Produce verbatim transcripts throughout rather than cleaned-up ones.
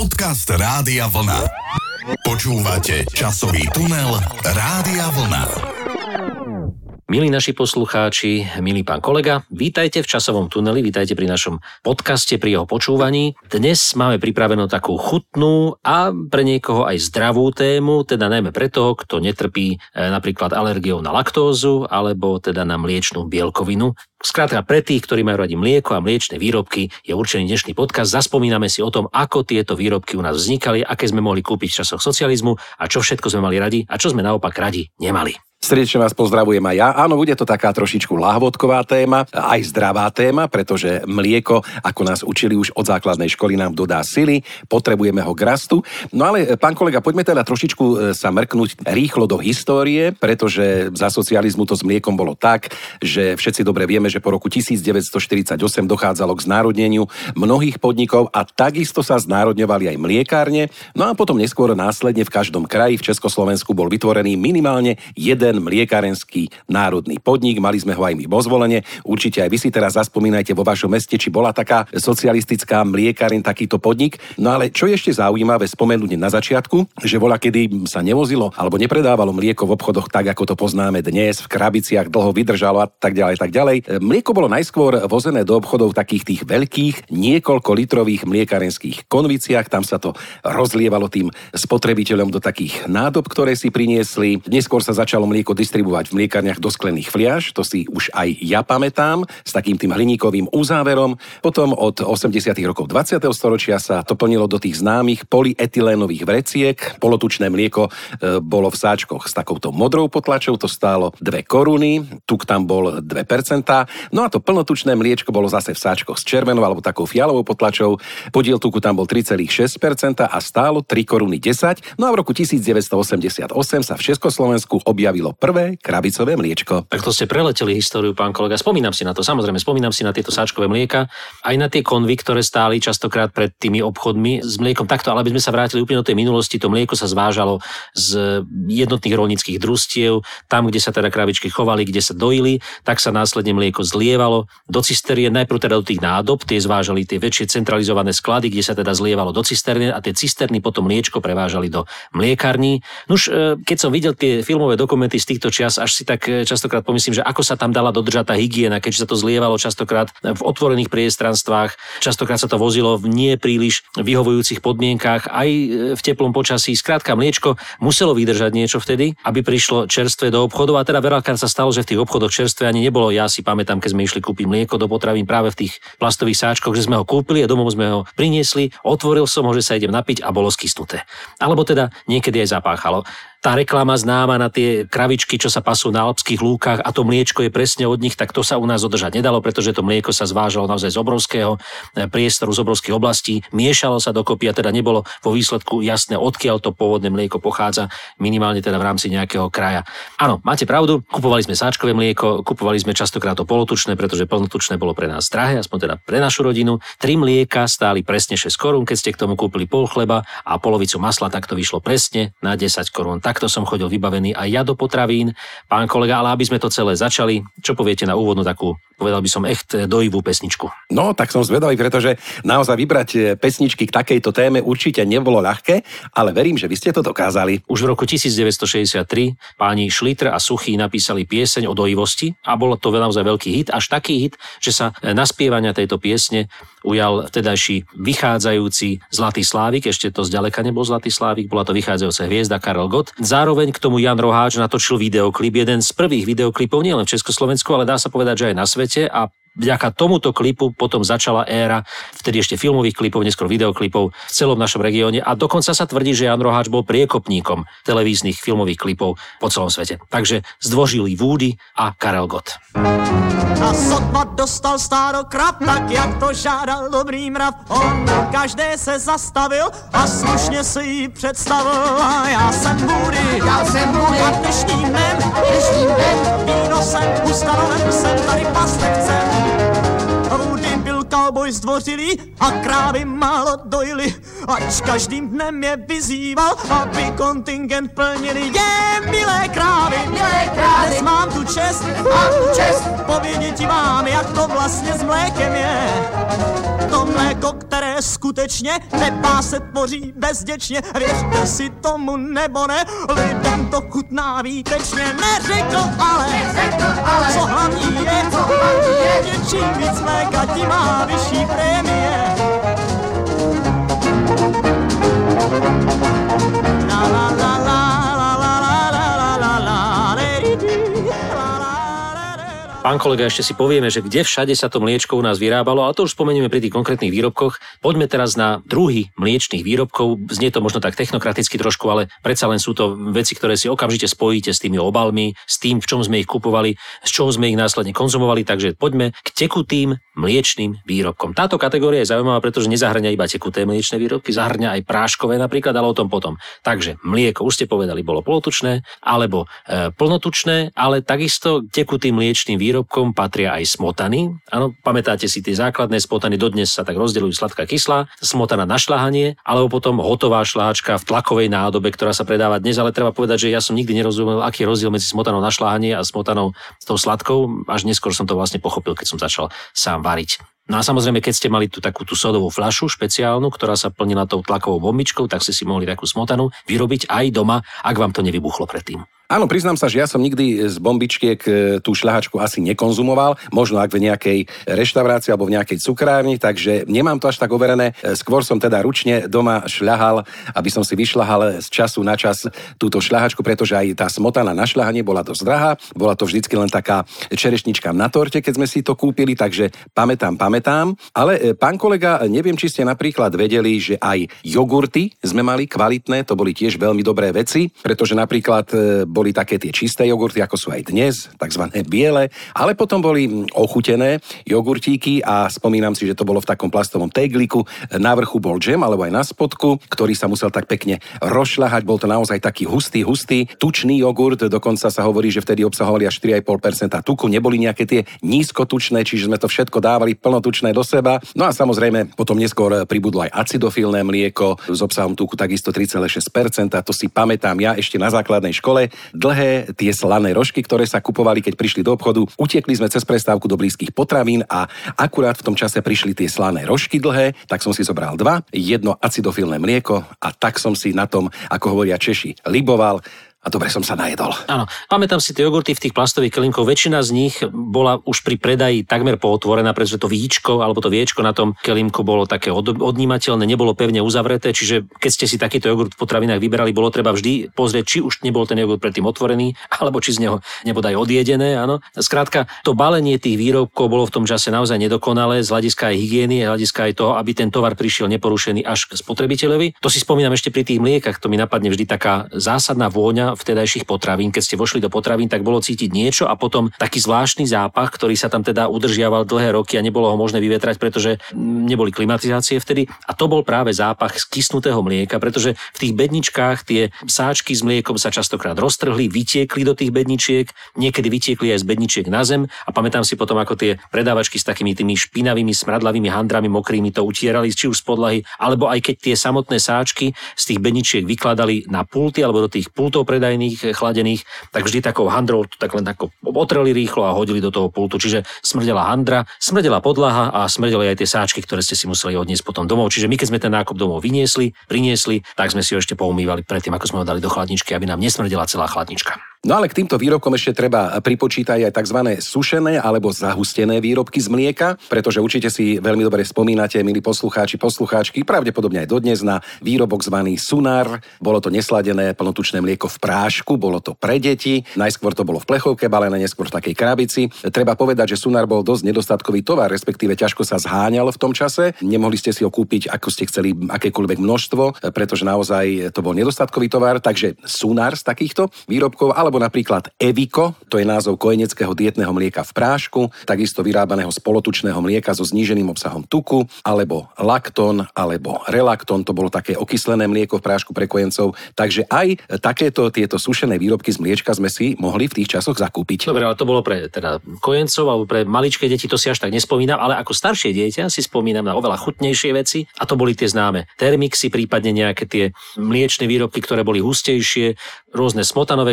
Podcast Rádia Vlna. Počúvate časový tunel Rádia Vlna. Milí naši poslucháči, milý pán kolega, vítajte v časovom tuneli, vítajte pri našom podcaste, pri jeho počúvaní. Dnes máme pripravenú takú chutnú a pre niekoho aj zdravú tému, teda najmä pre toho, kto netrpí napríklad alergiou na laktózu alebo teda na mliečnú bielkovinu. Skrátka pre tých, ktorí majú radi mlieko a mliečne výrobky, je určený dnešný podcast. Zaspomíname si o tom, ako tieto výrobky u nás vznikali, aké sme mohli kúpiť v časoch socializmu a čo všetko sme mali radi a čo sme naopak radi nemali. Srdečne vás pozdravujem aj ja. Áno, bude to taká trošičku lahvodková téma, aj zdravá téma, pretože mlieko, ako nás učili už od základnej školy, nám dodá sily, potrebujeme ho k rastu. No ale, pán kolega, poďme teda trošičku sa mrknúť rýchlo do histórie, pretože za socializmu to s mliekom bolo tak, že všetci dobre vieme, že po roku devätnásťstoštyridsaťosem dochádzalo k znárodneniu mnohých podnikov a takisto sa znárodňovali aj mliekárne. No a potom neskôr následne v každom kraji v Československu bol vytvorený minimálne jeden mliekárenský národný podnik, mali sme ho aj my vo Zvolene. Určite aj vy si teraz zaspomínajte vo vašom meste, či bola taká socialistická mliekáren, takýto podnik. No ale čo je ešte zaujímavé spomenúť na začiatku, že voľa kedy sa nevozilo alebo nepredávalo mlieko v obchodoch tak, ako to poznáme dnes, v krabiciach dlho vydržalo a tak ďalej, tak ďalej. Mlieko bolo najskôr vozené do obchodov takých tých veľkých, niekoľko litrových mliekárenských konviciách, tam sa to rozlievalo tým spotrebiteľom do takých nádob, ktoré si priniesli. Neskôr sa začalo mlieko distribuovať v mliekárniach do sklených fliaš, to si už aj ja pamätám, s takým tým hliníkovým uzáverom. Potom od osemdesiatych rokov dvadsiateho storočia sa to plnilo do tých známych polyetylénových vreciek. Polotučné mlieko e, bolo v sáčkoch s takouto modrou potlačou, to stálo dve koruny, tuk tam bol dve percentá. No a to plnotučné mliečko bolo zase v sáčkoch s červenou alebo takou fialovou potlačou. Podiel tuku tam bol tri celé šesť percenta a stálo tri koruny desať. No a v roku devätnásťstoosemdesiatosem sa v Československu objavilo prvé krabicové mliečko. Tak to ste preleteli históriu, pán kolega. Spomínam si na to, samozrejme, spomínam si na tieto sáčkové mlieka, aj na tie konvy, ktoré stáli častokrát pred tými obchodmi s mliekom. Takto, ale aby sme sa vrátili úplne do tej minulosti, to mlieko sa zvážalo z jednotných roľníckych družstiev, tam, kde sa teda kravičky chovali, kde sa dojili, tak sa následne mlieko zlievalo do cisterien, najprv teda do tých nádob, tie zvážali tie väčšie centralizované sklady, kde sa teda zlievalo do cisterny a tie cisterny potom mliečko prevážali do mliekární. Nuž, keď som videl tie filmové dokumenty z týchto čias, až si tak častokrát pomyslím, že ako sa tam dala dodržať tá hygiena, keďže sa to zlievalo častokrát v otvorených priestranstvách, častokrát sa to vozilo v nie príliš vyhovujúcich podmienkách, aj v teplom počasí. Skrátka, mliečko muselo vydržať niečo vtedy, aby prišlo čerstvé do obchodov a teda veľakrát sa stalo, že v tých obchodoch čerstvé ani nebolo. Ja si pamätám, keď sme išli kúpiť mlieko do potravín práve v tých plastových sáčkoch, že sme ho kúpili a domov sme ho priniesli, otvoril som ho, že sa idem napiť a bolo skysnuté. Alebo teda niekedy aj zapáchalo. Tá reklama známa na tie kravičky, čo sa pasú na alpských lúkach a to mliečko je presne od nich, tak to sa u nás dodržať nedalo, pretože to mlieko sa zvážalo naozaj z obrovského priestoru, z obrovských oblastí, miešalo sa dokopy a teda nebolo vo výsledku jasné, odkiaľ to pôvodné mlieko pochádza, minimálne teda v rámci nejakého kraja. Áno, máte pravdu, kupovali sme sáčkové mlieko, kupovali sme častokrát to polotučné, pretože plnotučné bolo pre nás drahé, aspoň teda pre našu rodinu. Tri mlieka stáli presne šesť korún, keď ste k tomu kúpili pol chleba a polovicu masla, tak to vyšlo presne na desať korún. Takto som chodil vybavený aj ja do potravín. Pán kolega, ale aby sme to celé začali, čo poviete na úvodnú takú, povedal by som, echt dojivú pesničku? No, tak som zvedavý, pretože naozaj vybrať pesničky k takejto téme určite nebolo ľahké, ale verím, že vy ste to dokázali. Už v roku devätnásťstošesťdesiattri páni Šliter a Suchý napísali pieseň o dojivosti a bolo to naozaj veľký hit, až taký hit, že sa na spievania tejto piesne ujal vtedajší vychádzajúci Zlatý Slávik, ešte to zďaleka nebol Zlatý Slávik, bola to vychádzajúca hviezda Karel Gott. Zároveň k tomu Jan Roháč natočil videoklip, jeden z prvých videoklipov nielen v Československu, ale dá sa povedať, že aj na svete a vďaka tomuto klipu potom začala éra vtedy ešte filmových klipov, neskôr videoklipov v celom našom regióne a dokonca sa tvrdí, že Jan Roháč bol priekopníkom televíznych filmových klipov po celom svete. Takže zdvořilý Woody a Karel Gott. A sotva dostal stárokrap, tak jak to žádal dobrý mrav. On každé se zastavil a slušně si ji představil. A já jsem Woody, já jsem Woody, a dnešním dnem, dnešním dnem, víno jsem ustanoven, jsem tady pastevcem. Woody byl cowboy zdvořilý a krávy málo dojili, ač každým dnem je vyzýval, aby kontingent plnili. Je, milé krávy, milé krávy, dnes mám tu čest, mám tu čest povědět ti vám, jak to vlastně s mlékem je. To mléko, které skutečně nepá se tvoří bezděčně. Věřte si tomu nebo ne, lidem to chutná výtečně. Neřekl ale, Neřekl ale, co hlavní je, co hlavní je, že čím víc mléka, tím má vyšší prémie. La la la la la la la la la la lady la la. Pán kolega, ešte si povieme, že kde všade sa to mliečko u nás vyrábalo, ale to už spomenieme pri tých konkrétnych výrobkoch. Poďme teraz na druhy mliečných výrobkov. Znie to možno tak technokraticky trošku, ale predsa len sú to veci, ktoré si okamžite spojíte s tými obalmi, s tým, v čom sme ich kupovali, z čoho sme ich následne konzumovali. Takže poďme k tekutým mliečnym výrobkom. Táto kategória je zaujímavá, pretože nezahŕňa iba tekuté mliečne výrobky, zahŕňa aj práškové napríklad, ale o tom potom. Takže mlieko, už ste povedali, bolo polotučné alebo e, plnotučné, ale takisto tekutým mliečnym výrobkom výrobkom patria aj smotany. Áno, pamätáte si tie základné smotany, dodnes sa tak rozdeľujú sladká kyslá, smotana na šľahanie, alebo potom hotová šľahačka v tlakovej nádobe, ktorá sa predáva dnes, ale treba povedať, že ja som nikdy nerozumel, aký je rozdiel medzi smotanou na šľahanie a smotanou s tou sladkou. Až neskôr som to vlastne pochopil, keď som začal sám variť. No a samozrejme, keď ste mali tú takú tú sodovú fľašu špeciálnu, ktorá sa plnila tou tlakovou bombičkou, tak ste si mohli takú smotanu vyrobiť aj doma, ak vám to nevybuchlo predtým. Áno, priznám sa, že ja som nikdy z bombičiek tú šľahačku asi nekonzumoval, možno ak v nejakej reštaurácii alebo v nejakej cukrárni, takže nemám to až tak overené. Skôr som teda ručne doma šľahal, aby som si vyšľahal z času na čas túto šľahačku, pretože aj tá smotana na šľahanie bola dosť drahá, bola to vždycky len taká čerešnička na torte, keď sme si to kúpili, takže pamätám, pamätám. Ale pán kolega, neviem, či ste napríklad vedeli, že aj jogurty sme mali kvalitné, to boli tiež veľmi dobré veci, pretože napríklad boli také tie čisté jogurty, ako sú aj dnes, takzvané biele, ale potom boli ochutené jogurtíky a spomínam si, že to bolo v takom plastovom tegliku. Na vrchu bol džem, alebo aj na spodku, ktorý sa musel tak pekne rozšľahať. Bol to naozaj taký hustý, hustý, tučný jogurt, dokonca sa hovorí, že vtedy obsahovali až štyri a pol percenta tuku, neboli nejaké tie nízkotučné, čiže sme to všetko dávali plnotučné do seba. No a samozrejme, potom neskôr pribudlo aj acidofilné mlieko s obsahom tuku takisto tri celé šesť percenta, to si pamätám ja ešte na základnej škole. Dlhé tie slané rožky, ktoré sa kupovali, keď prišli do obchodu. Utiekli sme cez prestávku do blízkych potravín a akurát v tom čase prišli tie slané rožky dlhé, tak som si zobral dva, jedno acidofilné mlieko a tak som si na tom, ako hovoria Češi, liboval. A dobre som sa najedol. Áno, pamätám si tie jogurty v tých plastových kelímkoch, väčšina z nich bola už pri predaji takmer pootvorená, pretože to víčko alebo to viečko na tom kelímku bolo také od, odnímateľné, nebolo pevne uzavreté, čiže keď ste si takýto jogurt v potravinách vyberali, bolo treba vždy pozrieť, či už nebol ten jogurt predtým otvorený, alebo či z neho nebodaj odjedené, áno. Skrátka, to balenie tých výrobkov bolo v tom čase naozaj nedokonalé z hľadiska aj hygieny, z hľadiska aj toho, aby ten tovar prišiel neporušený až k spotrebiteľovi. To si spomínam ešte pri tých mliekach, to mi napadne vždy taká zásadná vôňa vtedajších potravín. Keď ste vošli do potravín, tak bolo cítiť niečo a potom taký zvláštny zápach, ktorý sa tam teda udržiaval dlhé roky a nebolo ho možné vyvetrať, pretože neboli klimatizácie vtedy. A to bol práve zápach skysnutého mlieka, pretože v tých bedničkách tie sáčky s mliekom sa častokrát roztrhli, vytiekli do tých bedničiek, niekedy vytiekli aj z bedničiek na zem a pamätám si potom, ako tie predávačky s takými tými špinavými, smradlavými handrami mokrými to utierali, či už z podlahy, alebo aj keď tie samotné sáčky z tých bedničiek vykladali na pulty alebo do tých pultov predajných chladených, tak vždy takou handrou tak len tako otreli rýchlo a hodili do toho pultu. Čiže smrdela handra, smrdela podlaha a smrdeli aj tie sáčky, ktoré ste si museli odniesť potom domov. Čiže my keď sme ten nákup domov vyniesli, priniesli, tak sme si ho ešte poumývali predtým, ako sme ho dali do chladničky, aby nám nesmrdela celá chladnička. No ale k týmto výrobkom ešte treba pripočítať aj tzv. Sušené alebo zahustené výrobky z mlieka, pretože určite si veľmi dobre spomínate, milí poslucháči, poslucháčky, pravdepodobne aj dodnes na výrobok zvaný Sunar. Bolo to nesladené plnotučné mlieko v prášku, bolo to pre deti. Najskôr to bolo v plechovke balené, neskôr v takej krabici. Treba povedať, že Sunar bol dosť nedostatkový tovar, respektíve ťažko sa zháňal v tom čase. Nemohli ste si ho kúpiť, ako ste chceli, akékoľvek množstvo, pretože naozaj to bol nedostatkový tovar, takže Sunar z takýchto výrobkov, ale alebo napríklad Eviko, to je názov kojeneckého dietného mlieka v prášku, takisto vyrábaného z polotučného mlieka so zníženým obsahom tuku, alebo Lacton, alebo Relacton, to bolo také okyslené mlieko v prášku pre kojencov. Takže aj takéto tieto sušené výrobky z mliečka sme si mohli v tých časoch zakúpiť. Dobre, ale to bolo pre teda kojencov alebo pre maličké deti, to si až tak nespomínam, ale ako staršie dieťa si spomínam na oveľa chutnejšie veci a to boli tie známe Thermixy, prípadne nejaké tie mliečne výrobky, ktoré boli hustejšie, rôzne smotanové krémy,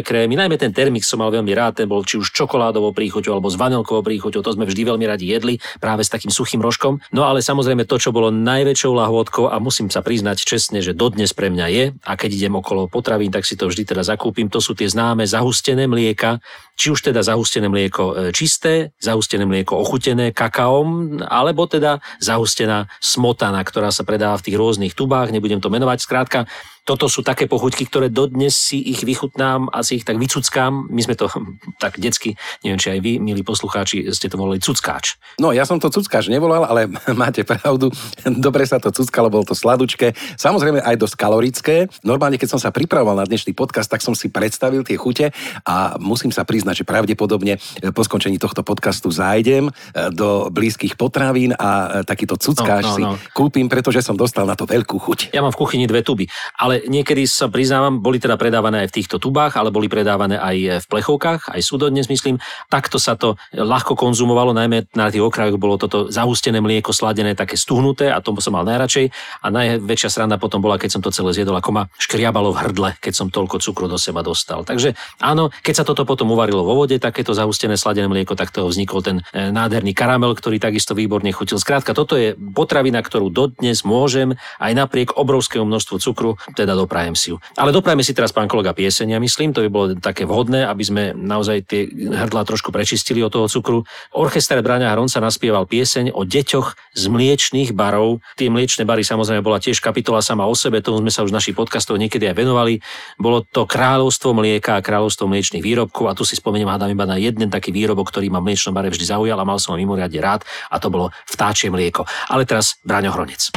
najmä ten termix som mal veľmi rád, ten bol či už čokoládovou príchuťou alebo s vanilkovou príchuťou, to sme vždy veľmi radi jedli, práve s takým suchým rožkom. No ale samozrejme to, čo bolo najväčšou lahôdkou a musím sa priznať čestne, že dodnes pre mňa je, a keď idem okolo potravín, tak si to vždy teda zakúpim, to sú tie známe zahustené mlieka, či už teda zahustené mlieko čisté, zahustené mlieko ochutené kakaom, alebo teda zahustená smotana, ktorá sa predáva v tých rôznych tubách, nebudem to menovať, skrátka. Toto sú také pochuťky, ktoré dodnes si ich vychutnám a si ich tak vycuckám. My sme to tak detsky, neviem, či aj vy, milí poslucháči, ste to volali cuckáč. No, ja som to cuckáč nevolal, ale máte pravdu. Dobre sa to cuckalo, bolo to sladučké. Samozrejme aj dosť kalorické. Normálne, keď som sa pripravoval na dnešný podcast, tak som si predstavil tie chute a musím sa priznať, že pravdepodobne po skončení tohto podcastu zájdem do blízkych potravín a takýto cuckáč no, no, no. si kúpim, pretože som dostal na to veľkú chuť. Ja mám v kuchyni dve tuby, ale niekedy sa priznávam, boli teda predávané aj v týchto tubách, ale boli predávané aj v plechovkách, aj sú dodnes, myslím. Takto sa to ľahko konzumovalo, najmä na tých okrajoch bolo toto zahustené mlieko sladené, také stuhnuté a tomu som mal najradšej. A najväčšia sranda potom bola, keď som to celé zjedol, ako ma škriabalo v hrdle, keď som toľko cukru do seba dostal. Takže áno, keď sa toto potom uvarilo vo vode, takéto zahustené sladené mlieko, tak toho vznikol ten nádherný karamel, ktorý takisto výborne chutil. Skrátka, toto je potravina, ktorú dodnes môžem aj napriek obrovskému množstvu cukru, teda doprajem si ju. Ale doprajeme si teraz, pán kolega, pieseň, ja myslím, to by bolo také vhodné, aby sme naozaj tie hrdlá trošku prečistili od toho cukru. Orchester Braňa Hronca naspieval pieseň o deťoch z mliečných barov. Tie mliečne bary samozrejme bola tiež kapitola sama o sebe, tomu sme sa už v našich podcastoch niekedy aj venovali. Bolo to kráľovstvo mlieka a kráľovstvo mliečných výrobkov a tu si spomeniem, hádam iba na jeden taký výrobok, ktorý ma v mliečnom bare vždy zaujal a mal som ho mimoriadne rád, a to bolo vtáčie mlieko. Ale teraz Braňo Hronec.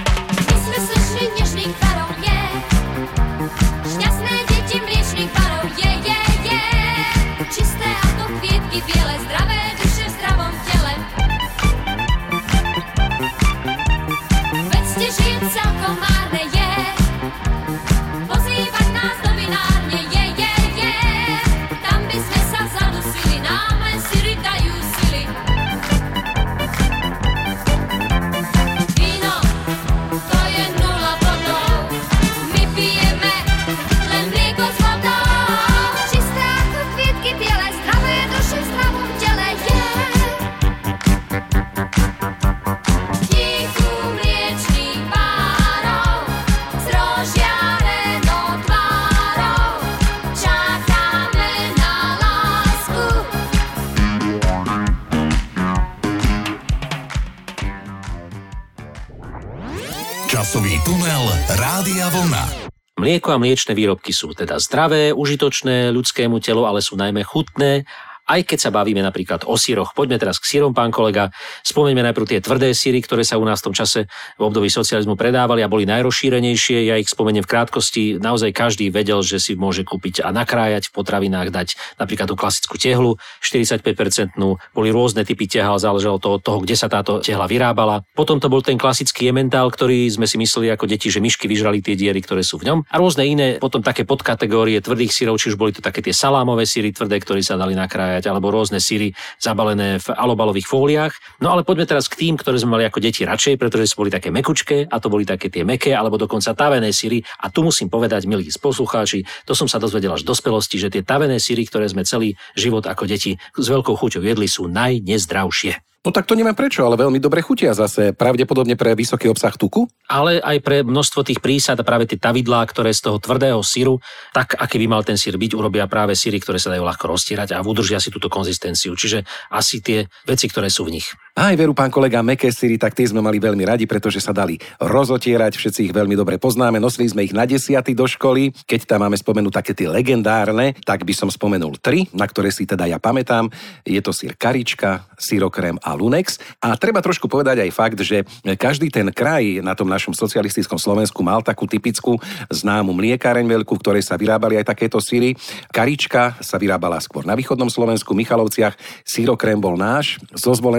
Časový tunel Rádia Vlna. Mlieko a mliečne výrobky sú teda zdravé, užitočné ľudskému telu, ale sú najmä chutné. Aj keď sa bavíme napríklad o syroch. Poďme teraz k syrom, pán kolega. Spomeňme najprv tie tvrdé syry, ktoré sa u nás v tom čase v období socializmu predávali a boli najrozšírenejšie. Ja ich spomeniem v krátkosti. Naozaj každý vedel, že si môže kúpiť a nakrájať v potravinách, dať napríklad tú klasickú tehlu, štyridsaťpäť percent. Boli rôzne typy tehal, záležalo to od toho, kde sa táto tehla vyrábala. Potom to bol ten klasický emmentál, ktorý sme si mysleli ako deti, že myšky vyžrali tie diery, ktoré sú v ňom. A rôzne iné, potom také podkategórie tvrdých syrov, či už boli to také tie salámové syry tvrdé, ktoré sa dali nakrájať, alebo rôzne syry zabalené v alobalových fóliách. No ale poďme teraz k tým, ktoré sme mali ako deti radšej, pretože sú boli také mekučké a to boli také tie mäkké alebo dokonca tavené syry. A tu musím povedať, milí poslucháči, to som sa dozvedel až v dospelosti, že tie tavené syry, ktoré sme celý život ako deti s veľkou chuťou jedli, sú najnezdravšie. No tak to nemám prečo, ale veľmi dobre chutia zase, pravdepodobne pre vysoký obsah tuku. Ale aj pre množstvo tých prísad a práve tie tavidlá, ktoré z toho tvrdého syru, tak aký by mal ten syr byť, urobia práve syry, ktoré sa dajú ľahko roztierať a udržia si túto konzistenciu. Čiže asi tie veci, ktoré sú v nich. Aj veru, pán kolega, mäkké syry, tak tie sme mali veľmi radi, pretože sa dali rozotierať, všetci ich veľmi dobre poznáme, nosili sme ich na desiaty do školy. Keď tam máme spomenúť také tie legendárne, tak by som spomenul tri, na ktoré si teda ja pamätám. Je to syr Karička, syrokrém a Lunex. A treba trošku povedať aj fakt, že každý ten kraj na tom našom socialistickom Slovensku mal takú typickú známu mliekáreň veľkú, v ktorej sa vyrábali aj takéto syry. Karička sa vyrábala skôr na východnom Slovensku, Michalovciach, syrokrém bol náš, zo zvolenskej strany.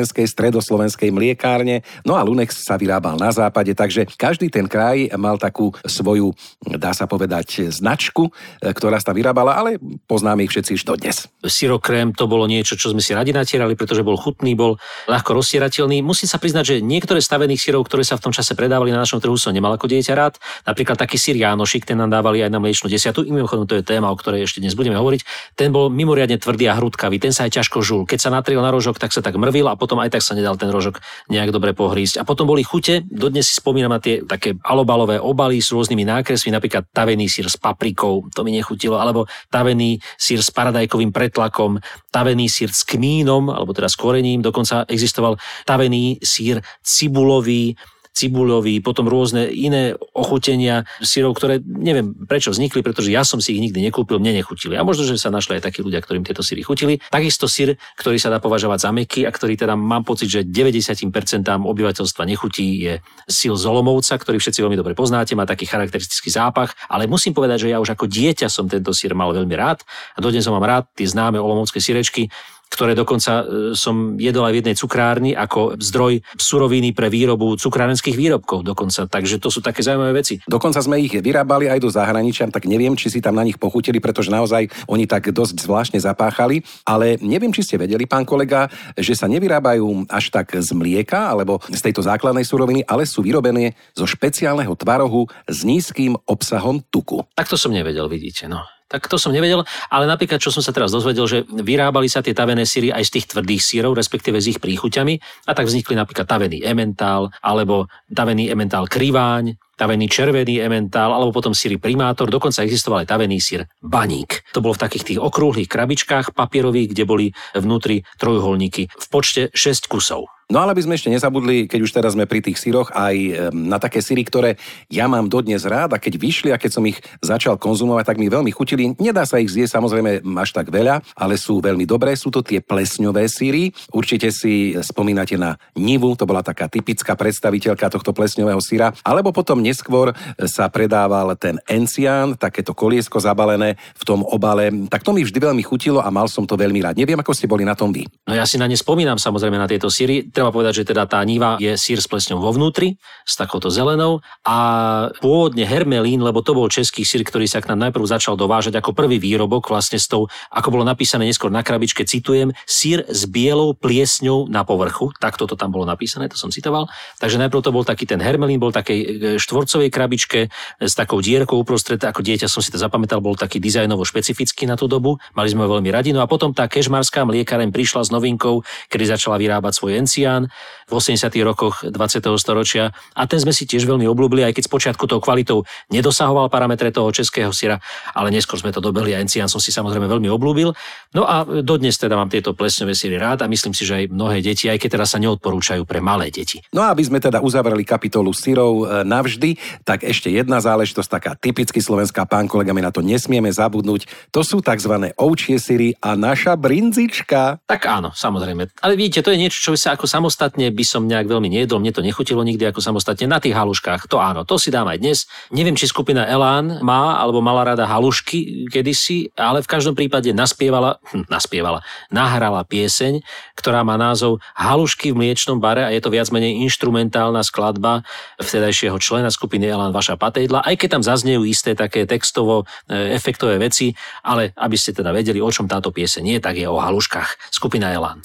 stredoslovenskej mliekárne, no a Lunex sa vyrábal na západe, takže každý ten kraj mal takú svoju, dá sa povedať, značku, ktorá sa vyrábala, ale poznáme ich všetci už dodnes. Syrokrém to bolo niečo, čo sme si radi natierali, pretože bol chutný, bol ľahko rozsierateľný. Musím sa priznať, že niektoré stavených syrov, ktoré sa v tom čase predávali na našom trhu, som nemal ako dieťa rád. Napríklad taký syr Jánošik, ten nám dávali aj na mliečnu desiatu. I mimochodom, to je téma, o ktorej ešte dnes budeme hovoriť. Ten bol mimoriadne tvrdý a hrudkavý, ten sa aj ťažko žul. Keď sa natriel na rožok, tak sa tak mrvil a potom aj tak sa nedal ten rožok nejak dobre pohrísť. A potom boli chute, dodnes si spomínam na tie také alobalové obaly s rôznymi nákresmi, napríklad tavený syr s paprikou, to mi nechutilo, alebo tavený syr s paradajkovým pretlakom, tavený syr s kmínom, alebo teda s korením, dokonca existoval tavený syr cibulový, cibuľový, potom rôzne iné ochutenia syrov, ktoré neviem prečo vznikli, pretože ja som si ich nikdy nekúpil, mne nechutili. A možno, že sa našli aj takí ľudia, ktorým tieto syry chutili. Takisto syr, ktorý sa dá považovať za mäkký a ktorý teda mám pocit, že deväťdesiat percent obyvateľstva nechutí, je syr z Olomouca, ktorý všetci veľmi dobre poznáte, má taký charakteristický zápach, ale musím povedať, že ja už ako dieťa som tento syr mal veľmi rád a dodnes som mám rád tie známe olomoucké syrečky, ktoré dokonca som jedol aj v jednej cukrárni ako zdroj suroviny pre výrobu cukrárenských výrobkov dokonca. Takže to sú také zaujímavé veci. Dokonca sme ich vyrábali aj do zahraničia, tak neviem, či si tam na nich pochutili, pretože naozaj oni tak dosť zvláštne zapáchali, ale neviem, či ste vedeli, pán kolega, že sa nevyrábajú až tak z mlieka alebo z tejto základnej suroviny, ale sú vyrobené zo špeciálneho tvarohu s nízkym obsahom tuku. Tak to som nevedel, vidíte, no. Tak to som nevedel, ale napríklad, čo som sa teraz dozvedel, že vyrábali sa tie tavené syry aj z tých tvrdých syrov, respektíve s ich príchuťami, a tak vznikli napríklad tavený emmentál, alebo tavený emmentál kriváň, tavený červený emmentál, alebo potom syry primátor, dokonca existoval aj tavený syr baník. To bolo v takých tých okrúhlych krabičkách papierových, kde boli vnútri trojuholníky v počte šesť kusov. No ale by sme ešte nezabudli, keď už teraz sme pri tých syroch, aj na také syry, ktoré ja mám dodnes rád, a keď vyšli a keď som ich začal konzumovať, tak mi veľmi chutili. Nedá sa ich zjesť samozrejme až tak veľa, ale sú veľmi dobré. Sú to tie plesňové syry. Určite si spomínate na Nivu, to bola taká typická predstaviteľka tohto plesňového syra. Alebo potom neskôr sa predával ten encián, takéto koliesko zabalené v tom obale. Tak to mi vždy veľmi chutilo a mal som to veľmi rád. Neviem, ako ste boli na tom vy. No ja si na ne spomínam samozrejme na tieto syry. Treba povedať, že teda tá Niva je syr s plesňou vo vnútri, s takouto zelenou, a pôvodne hermelín, lebo to bol český syr, ktorý sa k nám najprv začal dovážať ako prvý výrobok, vlastne s tou, ako bolo napísané neskôr na krabičke, citujem, syr s bielou pliesňou na povrchu, takto to tam bolo napísané, to som citoval. Takže najprv to bol taký ten hermelín, bol takej štvorcovej krabičke s takou dierkou uprostred, ako dieťa som si to zapamätal, bol taký dizajnovo špecifický na tú dobu, mali sme ho veľmi radi. No a potom tá kežmarská mliekareň prišla s novinkou, kedy začala vyrábať svoj encián v osemdesiatych rokoch dvadsiateho storočia, a ten sme si tiež veľmi obľúbili, aj keď spočiatku tou kvalitou nedosahoval parametre toho českého syra, ale neskôr sme to dobehli a encián som si samozrejme veľmi obľúbil. No a dodnes teda mám tieto plesňové syry rád a myslím si, že aj mnohé deti, aj keď teraz sa neodporúčajú pre malé deti. No a aby sme teda uzavreli kapitolu syrov navždy, tak ešte jedna záležitosť, taká typicky slovenská, pán kolega, my na to nesmieme zabudnúť. To sú tzv. Ovčie syry a naša brinzička. Tak áno, samozrejme. Ale vidíte, to je niečo, čo sa ako samostatne by som nejak veľmi nejedol, mne to nechutilo nikdy ako samostatne. Na tých haluškách, to áno, to si dám aj dnes. Neviem, či skupina Elán má alebo mala rada halušky kedysi, ale v každom prípade naspievala, hm, naspievala, nahrala pieseň, ktorá má názov Halušky v mliečnom bare, a je to viac menej inštrumentálna skladba vtedajšieho člena skupiny Elán Vaša Patejdla, aj keď tam zaznejú isté také textovo efektové veci, ale aby ste teda vedeli, o čom táto pieseň je, tak je o haluškách. Skupina Elán.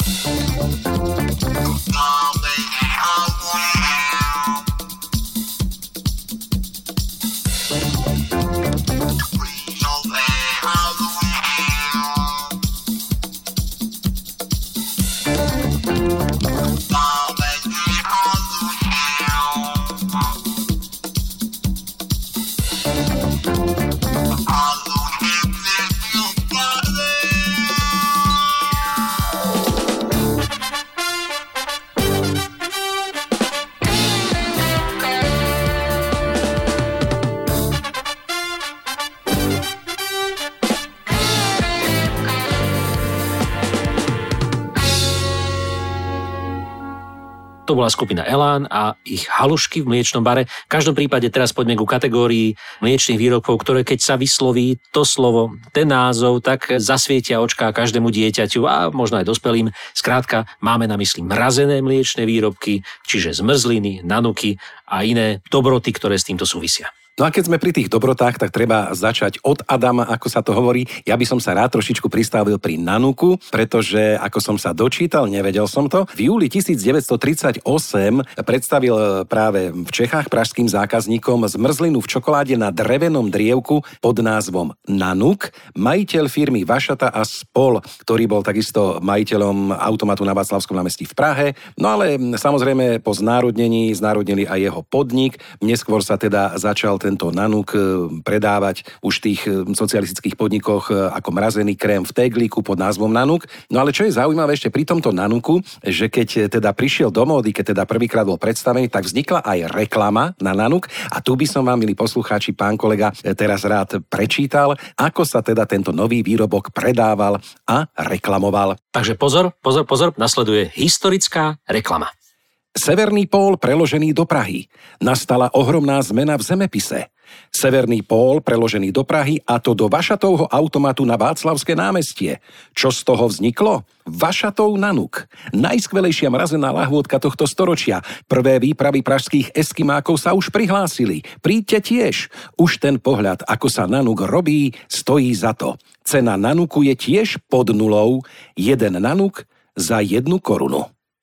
To bola skupina Elán a ich halušky v mliečnom bare. V každom prípade teraz poďme ku kategórii mliečnych výrobkov, ktoré keď sa vysloví to slovo, ten názov, tak zasvietia očká každému dieťaťu a možno aj dospelým. Skrátka, máme na mysli mrazené mliečne výrobky, čiže zmrzliny, nanuky a iné dobroty, ktoré s týmto súvisia. No a keď sme pri tých dobrotách, tak treba začať od Adama, ako sa to hovorí. Ja by som sa rád trošičku pristavil pri nanuku, pretože ako som sa dočítal, nevedel som to, v júli devätnásťtridsaťosem predstavil práve v Čechách pražským zákazníkom zmrzlinu v čokoláde na drevenom drievku pod názvom Nanuk, majiteľ firmy Vašata a spol, ktorý bol takisto majiteľom automatu na Václavskom námestí v Prahe. No ale samozrejme po znárodnení znárodnili aj jeho podnik. Neskôr sa teda začal tento nanuk predávať už v tých socialistických podnikoch ako mrazený krém v tégliku pod názvom nanuk. No ale čo je zaujímavé ešte pri tomto nanuku, že keď teda prišiel do módy, keď teda prvýkrát bol predstavený, tak vznikla aj reklama na nanuk a tu by som vám, milí poslucháči, pán kolega, teraz rád prečítal, ako sa teda tento nový výrobok predával a reklamoval. Takže pozor, pozor, pozor, nasleduje historická reklama. Severný pól preložený do Prahy. Nastala ohromná zmena v zemepise. Severný pól preložený do Prahy a to do Vašatovho automatu na Václavské námestie. Čo z toho vzniklo? Vašatov nanuk. Najskvelejšia mrazená lahôdka tohto storočia. Prvé výpravy pražských eskimákov sa už prihlásili. Príďte tiež. Už ten pohľad, ako sa nanuk robí, stojí za to. Cena nanuku je tiež pod nulou. Jeden nanuk za jednu korunu.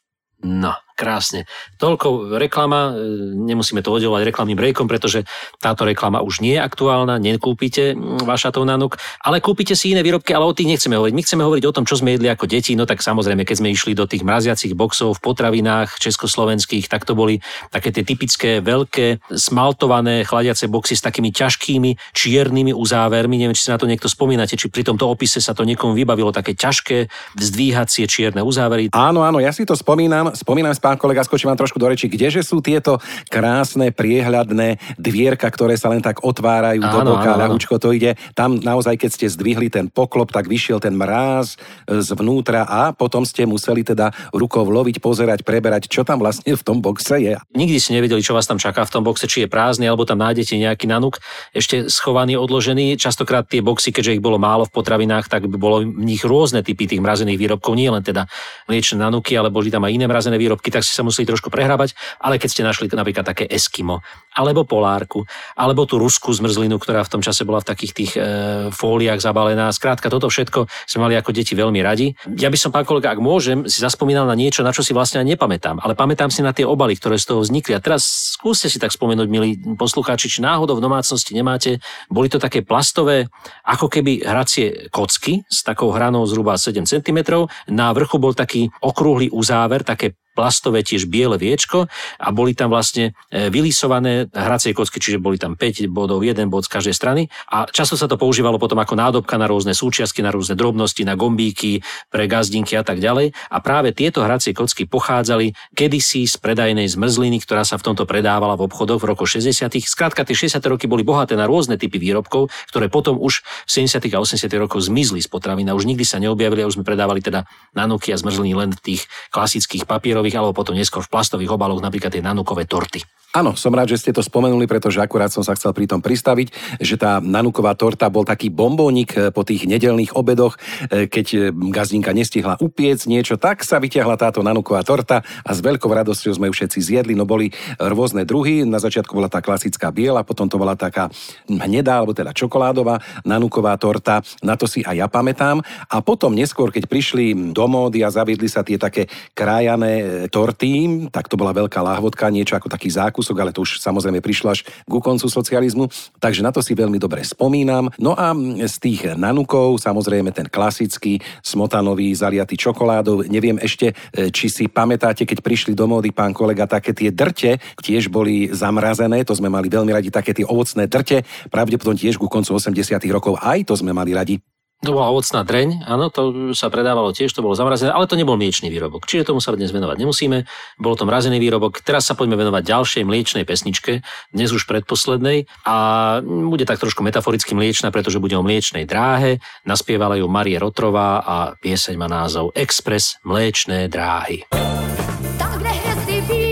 No, krásne. Toľko reklama, nemusíme to oddelovať reklamným breakom, pretože táto reklama už nie je aktuálna, nekúpite Vašatov nanuk, ale kúpite si iné výrobky, ale o tých nechceme hovoriť. My chceme hovoriť o tom, čo sme jedli ako deti, no tak samozrejme, keď sme išli do tých mraziacich boxov v potravinách československých, tak to boli také tie typické veľké smaltované chladiace boxy s takými ťažkými čiernymi uzávermi. Neviem, či si na to niekto spomínate, či pri tomto opise sa to niekomu vybavilo, také ťažké zdvíhacie čierne uzávery. Áno, áno, ja si to spomínam. Spomínam si, pán kolega, skočím vám trošku do reči, kdeže sú tieto krásne, priehľadné dvierka, ktoré sa len tak otvárajú áno, do boka, ľahučko to ide. Tam naozaj, keď ste zdvihli ten poklop, tak vyšiel ten mráz zvnútra a potom ste museli teda rukou loviť, pozerať, preberať, čo tam vlastne v tom boxe je. Nikdy ste nevedeli, čo vás tam čaká v tom boxe, či je prázdny, alebo tam nájdete nejaký nanuk ešte schovaný, odložený. Častokrát tie boxy, keďže ich bolo málo v potravinách, tak by bolo v nich rôzne typy tých mrazených výrobkov, nie len teda mliečne nanuky, ale boli tam aj iné mrazené výrobky, tak si sa museli trošku prehrábať, ale keď ste našli napríklad také Eskimo, alebo polárku, alebo tú ruskú zmrzlinu, ktorá v tom čase bola v takých tých e, fóliách zabalená. Skrátka, toto všetko sme mali ako deti veľmi radi. Ja by som, pán kolega, ak môžem, si zaspomínal na niečo, na čo si vlastne ani nepamätám, ale pamätám si na tie obaly, ktoré z toho vznikli. A teraz skúste si tak spomenúť, milí poslucháči, či náhodou v domácnosti nemáte, boli to také plastové, ako keby hracie kocky s takou hranou zhruba sedem centimetrov. Na vrchu bol taký okrúhly uzáver, také plastové tiež biele viečko a boli tam vlastne vylisované hracie kocky, čiže boli tam päť bodov, jeden bod z každej strany a často sa to používalo potom ako nádobka na rôzne súčiastky, na rôzne drobnosti, na gombíky, pre gazdinky a tak ďalej a práve tieto hracie kocky pochádzali kedysi z predajnej zmrzliny, ktorá sa v tomto predávala v obchodoch v roku šesťdesiatych. Skrátka, tie šesťdesiate roky boli bohaté na rôzne typy výrobkov, ktoré potom už v sedemdesiatych a osemdesiatych rokoch zmizli z potravín a už nikdy sa neobjavili a už sme predávali teda nanuky a zmrzliny len v tých klasických papierových alebo potom neskôr v plastových obaloch, napríklad tie nanukové torty. Áno, som rád, že ste to spomenuli, pretože akurát som sa chcel pri tom pristaviť, že tá nanuková torta bol taký bombónik po tých nedeľných obedoch, keď gazdinka nestihla upiec niečo, tak sa vytiahla táto nanuková torta a s veľkou radosťou sme ju všetci zjedli. No boli rôzne druhy, na začiatku bola tá klasická biela, potom to bola taká hnedá, alebo teda čokoládová nanuková torta, na to si aj ja pamätám. A potom neskôr, keď prišli do módy a zaviedli sa tie také krájané torty, tak to bola veľká lahvodka, niečo ako taký zákus, ale to už samozrejme prišlo až ku koncu socializmu, takže na to si veľmi dobre spomínam. No a z tých nanukov, samozrejme ten klasický smotanový zaliatý čokoládou, neviem ešte, či si pamätáte, keď prišli do módy, pán kolega, také tie drte, tiež boli zamrazené, to sme mali veľmi radi, také tie ovocné drte, pravdepodobne tiež ku koncu osemdesiatych rokov, aj to sme mali radi. To bola ovocná dreň, áno, to sa predávalo tiež, to bolo zamrazené, ale to nebol mliečný výrobok. Čiže tomu sa dnes venovať nemusíme. Bolo to mrazený výrobok. Teraz sa poďme venovať ďalšej mliečnej pesničke, dnes už predposlednej a bude tak trošku metaforicky mliečna, pretože bude o mliečnej dráhe. Naspievala ju Marie Rotrová a pieseň má názov Express mliečnej dráhy. Tam, kde hviezdy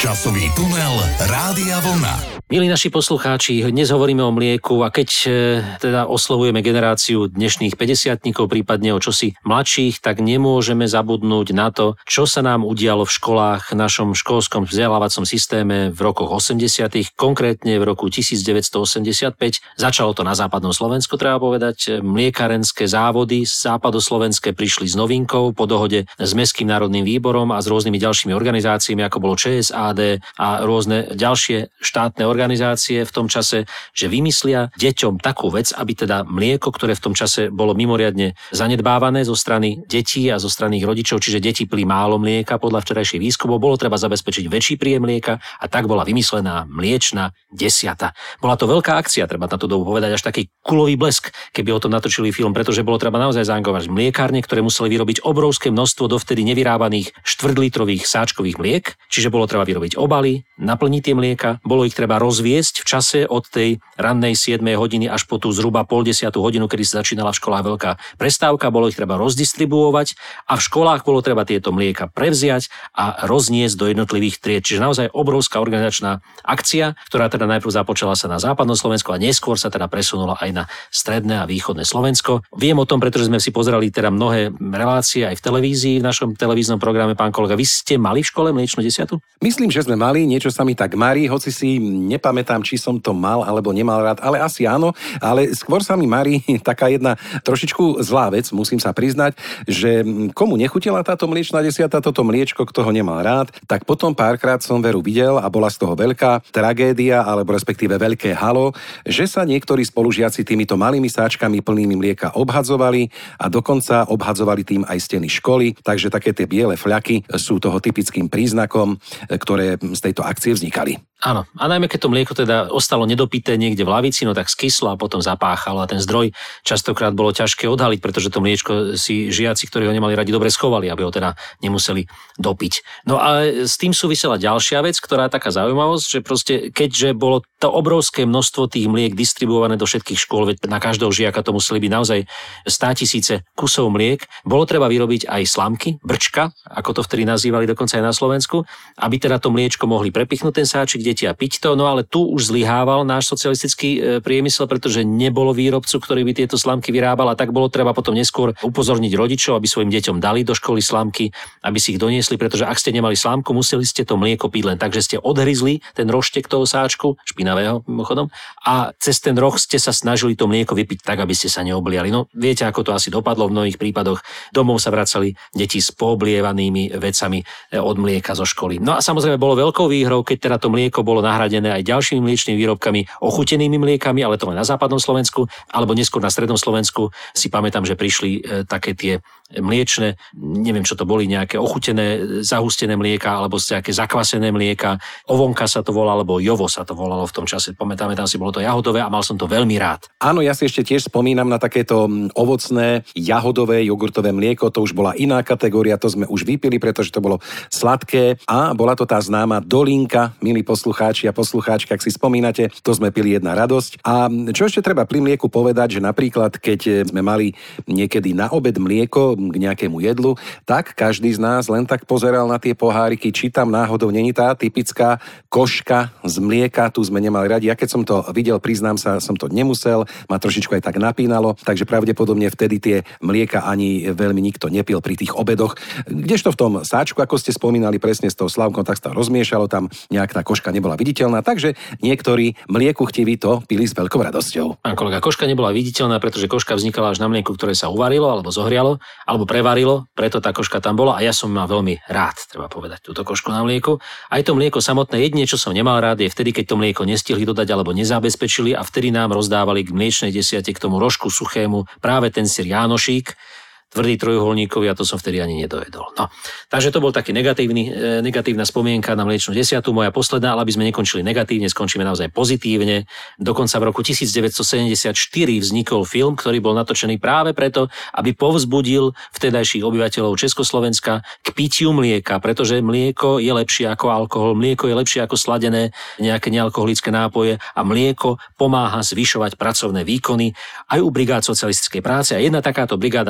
Časový tunel Rádia Vlna. Milí naši poslucháči, dnes hovoríme o mlieku a keď e, teda oslovujeme generáciu dnešných päťdesiatnikov, prípadne o čosi mladších, tak nemôžeme zabudnúť na to, čo sa nám udialo v školách v našom školskom vzdelávacom systéme v rokoch osemdesiatych, konkrétne v roku devätnásťstoosemdesiatpäť. Začalo to na západnom Slovensku, treba povedať. Mliekarenské závody západoslovenské prišli s novinkou po dohode s Mestským národným výborom a s rôznymi ďalšími organizáciami, ako bolo ČSAD a rôzne ďalšie štátne organizácie organizácie v tom čase, že vymyslia deťom takú vec, aby teda mlieko, ktoré v tom čase bolo mimoriadne zanedbávané zo strany detí a zo strany ich rodičov, čiže deti pili málo mlieka podľa včerajších výskumov, bolo treba zabezpečiť väčší príjem mlieka a tak bola vymyslená mliečna desiata. Bola to veľká akcia, treba na tú dobu povedať, až taký kulový blesk, keby o tom natočili film, pretože bolo treba naozaj zaangažovať mliekárne, ktoré museli vyrobiť obrovské množstvo dovtedy nevyrábaných štvrťlitrových sáčkových mliek, čiže bolo treba vyrobiť obaly, naplniť tie mlieka, bolo ich treba rozviesť v čase od tej rannej siedmej hodiny až po tú zhruba pol desiatu hodinu, kedy sa začínala v školách veľká prestávka, bolo ich treba rozdistribuovať a v školách bolo treba tieto mlieka prevziať a rozniesť do jednotlivých tried. Čiže naozaj obrovská organizačná akcia, ktorá teda najprv započala sa na západnom Slovensku a neskôr sa teda presunula aj na stredné a východné Slovensko. Viem o tom, pretože sme si pozerali teda mnohé relácie aj v televízii, v našom televíznom programe. Pán kolega, vy ste mali v škole mliečnu desiatu? Myslím, že sme mali, niečo sa mi tak marí, hoci si nepamätám, či som to mal alebo nemal rád, ale asi áno, ale skôr sa mi marí taká jedna trošičku zlá vec, musím sa priznať, že komu nechutila táto mliečna desiata, toto mliečko, kto ho nemal rád, tak potom párkrát som veru videl a bola z toho veľká tragédia, alebo respektíve veľké halo, že sa niektorí spolužiaci týmito malými sáčkami plnými mlieka obhadzovali a dokonca obhadzovali tým aj steny školy, takže také tie biele fľaky sú toho typickým príznakom, ktoré z tejto akcie vznikali. Áno, a najmä keď to mlieko teda ostalo nedopité niekde v lavici, no tak skyslo a potom zapáchalo a ten zdroj častokrát bolo ťažké odhaliť, pretože to mliečko si žiaci, ktorí ho nemali radi, dobre schovali, aby ho teda nemuseli dopiť. No ale s tým súvisela ďalšia vec, ktorá je taká zaujímavosť, že proste keďže bolo to obrovské množstvo tých mliek distribuované do všetkých škôl, veď na každého žiaka to museli byť naozaj státisíce kusov mliek, bolo treba vyrobiť aj slamky, brčka, ako to vtedy nazývali dokonca aj na Slovensku, aby teda to mliečko mohli prepichnúť ten sáčik deti a piť to, no ale tu už zlyhával náš socialistický priemysel, pretože nebolo výrobcu, ktorý by tieto slamky vyrábal a tak bolo treba potom neskôr upozorniť rodičov, aby svojim deťom dali do školy slamky, aby si ich doniesli, pretože ak ste nemali slamku, museli ste to mlieko piť len tak, že ste odhryzli ten roštek toho sáčku, špinavého mimochodom, a cez ten roh ste sa snažili to mlieko vypiť tak, aby ste sa neobliali. No viete, ako to asi dopadlo v mnohých prípadoch. Domov sa vracali deti s pooblievanými vecami od mlieka zo školy. No a samozrejme bolo veľkou výhrou, keď teda to mlieko bolo nahradené aj ďalšími mliečnymi výrobkami, ochutenými mliekami, ale to len na západnom Slovensku, alebo neskôr na strednom Slovensku. Si pamätám, že prišli e, také tie mliečne, neviem čo to boli, nejaké ochutené, zahustené mlieka, alebo nejaké zakvasené mlieka. Ovonka sa to volalo, alebo Jovo sa to volalo v tom čase. Pamätáme, tam si bolo to jahodové a mal som to veľmi rád. Áno, ja si ešte tiež spomínam na takéto ovocné, jahodové, jogurtové mlieko, to už bola iná kategória, to sme už vypili, pretože to bolo sladké a bola to tá známa Dolinka, milí poslucháči a poslucháčky, ak si spomínate, to sme pili jedna radosť. A čo ešte treba pri mlieku povedať, že napríklad, keď sme mali niekedy na obed mlieko k nejakému jedlu, tak každý z nás len tak pozeral na tie poháriky, či tam náhodou není tá typická koška z mlieka, tu sme nemali radi. Ja keď som to videl, priznám sa, som to nemusel, ma trošičku aj tak napínalo, takže pravdepodobne vtedy tie mlieka ani veľmi nikto nepil pri tých obedoch. Kdežto v tom sáčku, ako ste spomínali presne s tou slavkou, tak sa to rozmiešalo, tam nejak tá koška nebola viditeľná, takže niektorí mlieku chtiví to pili s veľkou radosťou. Pán kolega, koška nebola viditeľná, pretože koška vznikala až na mlieku, ktoré sa uvarilo alebo zohrialo, alebo prevarilo, preto tá koška tam bola a ja som mal veľmi rád, treba povedať, túto košku na mlieku. Aj to mlieko samotné, jedine, čo som nemal rád, je vtedy, keď to mlieko nestihli dodať alebo nezabezpečili a vtedy nám rozdávali k mliečnej desiate, k tomu rožku suchému práve ten syr Jánošík, tvrdý trojuholníkový a to som vtedy ani nedojedol. No, takže to bol taký negatívny, e, negatívna spomienka na mliečnu desiatu, moja posledná, ale aby sme nekončili negatívne, skončíme naozaj pozitívne. Dokonca v roku devätnásťstosedemdesiatštyri vznikol film, ktorý bol natočený práve preto, aby povzbudil vtedajších obyvateľov Československa k pitiu mlieka, pretože mlieko je lepšie ako alkohol, mlieko je lepšie ako sladené nejaké nealkoholické nápoje a mlieko pomáha zvyšovať pracovné výkony aj u brigád socialistickej práce a jedna takáto brigáda socialistickej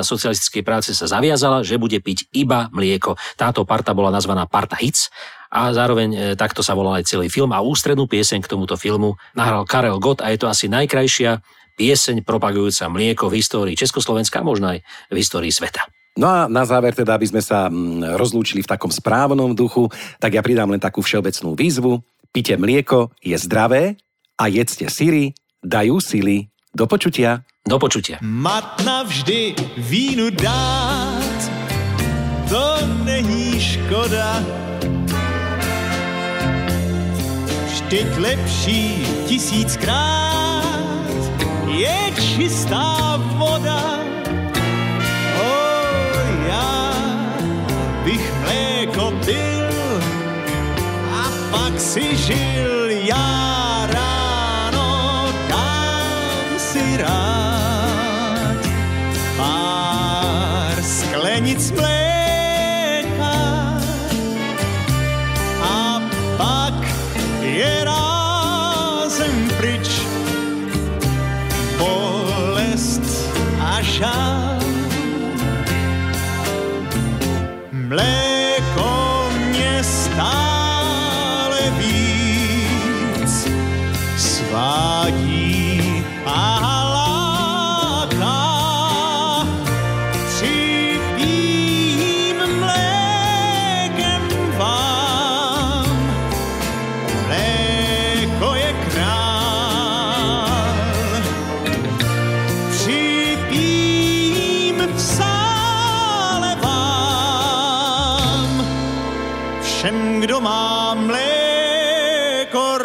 politickej práce sa zaviazala, že bude piť iba mlieko. Táto parta bola nazvaná Parta Hitz a zároveň e, takto sa volal aj celý film a ústrednú pieseň k tomuto filmu nahral Karel Gott a je to asi najkrajšia pieseň propagujúca mlieko v histórii Československa a možno aj v histórii sveta. No a na záver teda, aby sme sa rozlúčili v takom správnom duchu, tak ja pridám len takú všeobecnú výzvu. Pite mlieko je zdravé a jedzte syry, dajú sily. Do počutia. Do počutia. Mat navždy vínu dát, to není škoda. Vždyť lepší tisíckrát je čistá voda. Bych mléko pil a pak si žil, já ráno dám si rád pár sklenic mléka a pak je rázem pryč bolest a žál. Mléko mě stále víc svádí a láká. Připijím mlékem vám, mléko je král. Připijím v sále vám, všem, kdo má mléko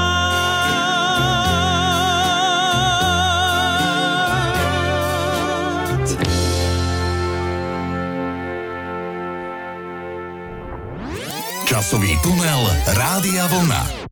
rád. Časový tunel Rádia Vlna.